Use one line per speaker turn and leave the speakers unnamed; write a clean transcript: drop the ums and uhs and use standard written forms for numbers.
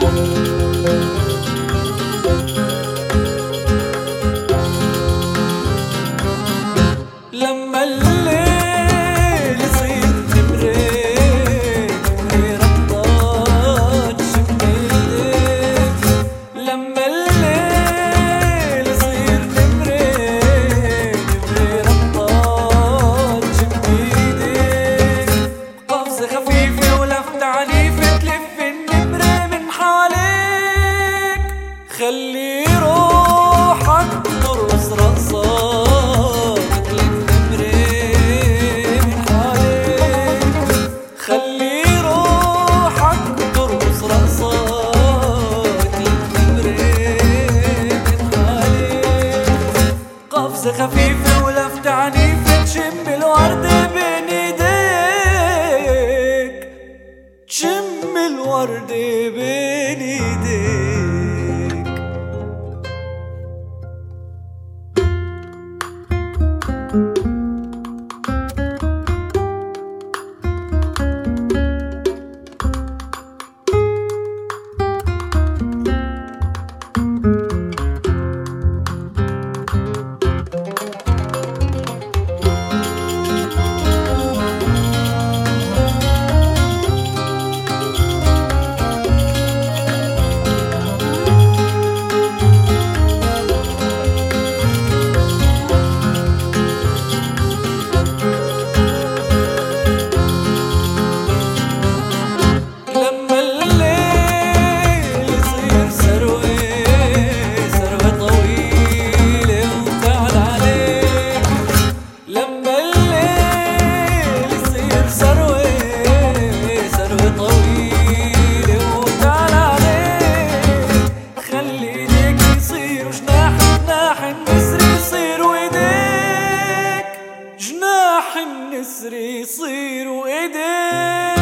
لما الليل يصير نمرين ربطات شم ايديك، لما الليل يصير نمرين ربطات شم ايديك، قفزة خفيفة ولفتة عنيفة تلف النمرة من حالك، خلي روحك ترقص رقصات تلف نمرة من حالك، خلي روحك ترقص رقصات تلف نمرة من حالك، قفزة خفيفة ولفتة عنيفة تشم الورد بين ايديك، تشم الورد بين ايديك. جناح النسر يصير وايديك